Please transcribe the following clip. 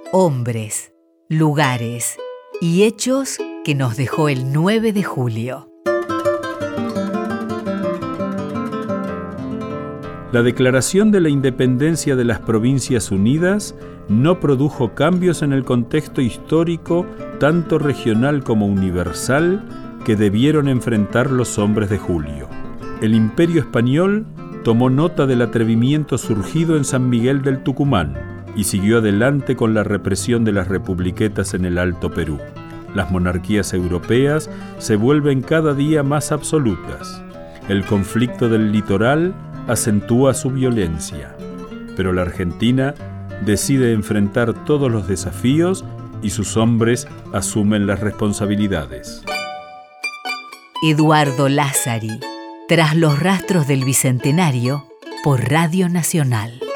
hombres, lugares y hechos que nos dejó el 9 de julio. La Declaración de la Independencia de las Provincias Unidas no produjo cambios en el contexto histórico, tanto regional como universal, que debieron enfrentar los hombres de julio. El Imperio Español tomó nota del atrevimiento surgido en San Miguel del Tucumán y siguió adelante con la represión de las republiquetas en el Alto Perú. Las monarquías europeas se vuelven cada día más absolutas. El conflicto del litoral acentúa su violencia, pero la Argentina decide enfrentar todos los desafíos y sus hombres asumen las responsabilidades. Eduardo Lázari, Tras los rastros del Bicentenario, por Radio Nacional.